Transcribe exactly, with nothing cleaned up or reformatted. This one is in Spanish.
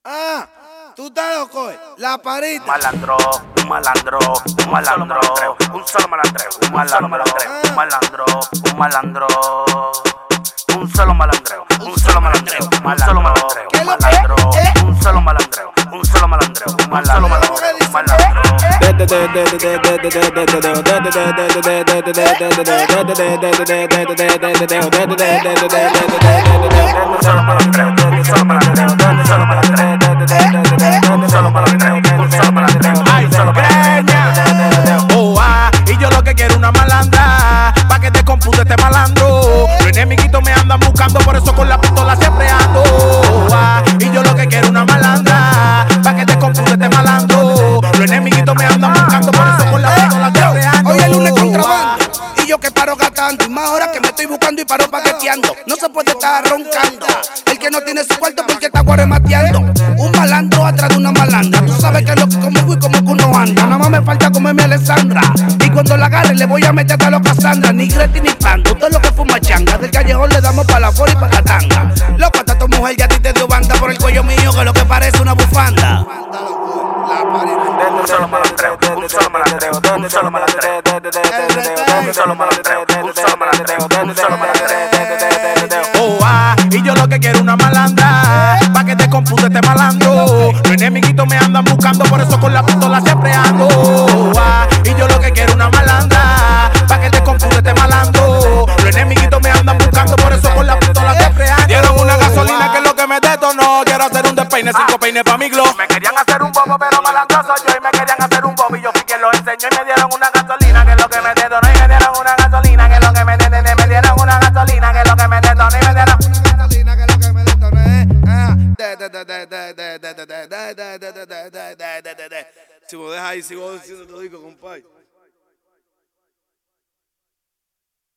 Ah, tú estás loco, eh. La parita. Malandro, un malandro, un malandro, un solo malandreo, un malandro, un malandro, un malandro, un solo malandreo, un solo malandreo, un solo malandreo, un malandro, un solo malandreo, un solo malandreo, un malandro, un malandro. Oh, ah, y yo lo que quiero una malandra, pa' que te compute este malandro. Los enemiguitos me andan buscando, por eso con la pistola siempre ando. Oh, ah, y yo lo que quiero una malandra, pa' que te compute este malandro. Los enemiguitos me andan buscando, por eso con la pistola siempre ando. Hoy el lunes contrabando, y yo que paro gastando, y más ahora que me estoy buscando y paro paqueteando. No se puede estar roncando, el que no tiene su cuarto porque está guaremateando. Un malandro atrás de una malandra, tú sabes que es lo que conmigo y como que uno anda. Nada más me falta comerme a Alessandra, y cuando la agarre le voy a meter hasta los Cassandra. Ni Greti ni Pando, todo lo que fuma changa. Del callejón le damos pa' la fora y pa' la tanga. Loco, hasta tu mujer ya a ti te dio banda por el cuello mío, que lo que parece una bufanda. Un solo malandreo, un solo malandreo, un solo malandreo, un solo malandreo, un solo malandreo, un solo malandreo. Oh, ah, y yo lo que quiero una malandra, pa' que te compute este malandro. Los enemiguitos me andan buscando, por eso con la pistola siempre ando. Oh, ah, y yo lo que quiero una malandra, pa' que te compute este malandro. Los enemiguitos me andan buscando, por eso con la pistola siempre ando. Dieron una gasolina que es lo que me detonó. Quiero hacer un despeine, cinco peines pa' mi glow. Me querían hacer un bobo, pero malandro soy yo. Y me querían hacer un bobo, y yo fui quien lo enseñó. Y me dieron una gasolina, que es lo que me detonó. Y me dieron una gasolina, que es lo que me detonó. Me dieron una gasolina, que es lo que me detonó. Y me dieron gasolina, que es lo que me detoné. Si vos dejas ahí, sigo diciendo todo, compadre.